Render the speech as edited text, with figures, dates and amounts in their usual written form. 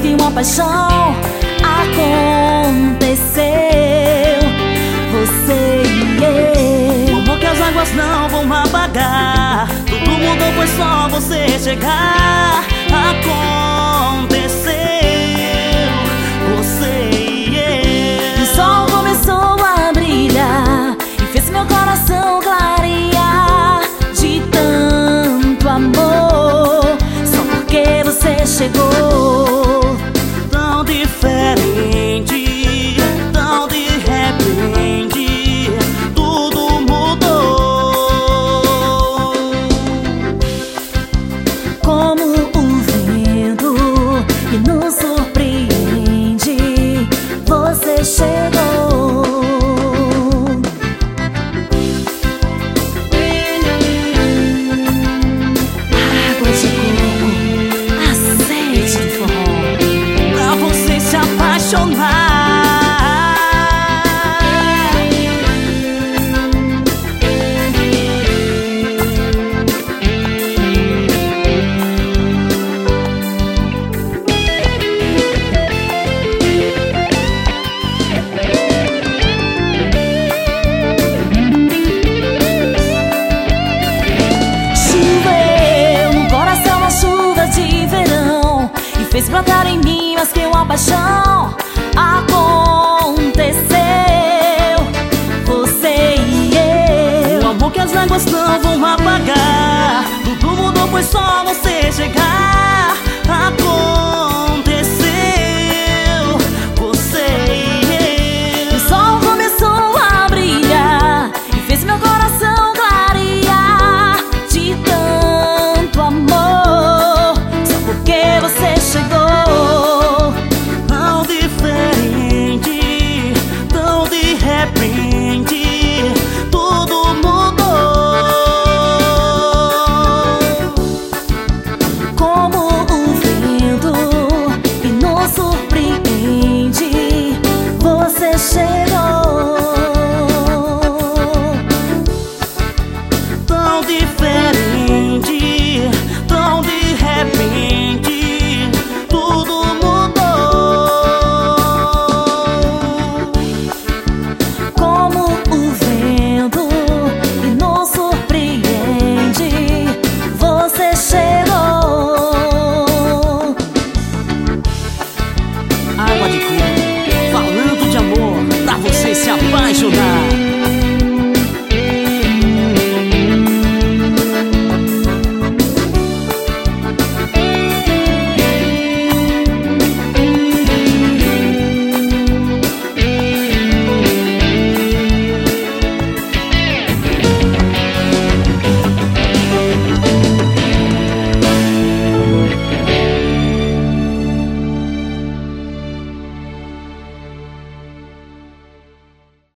que uma paixão aconteceu. Você e eu. O amor que as águas não vão apagar. Tudo mudou, foi só você chegar. Aconteceu. Você e eu. O sol começou a brilhar e fez meu coração clarear de tanto amor. Só porque você chegou. Tão diferente, tão de repente, tudo mudou. Como o vento que nos surpreende, você chegou. Água de coco, azeite de forró, Pra você se apaixonar. choveu no coração uma chuva de verão e fez brotar em mim mais que uma paixão. Aconteceu. Você e eu. O amor que as águas não vão apagar. Tudo mudou, foi só você chegar. Aconteceu.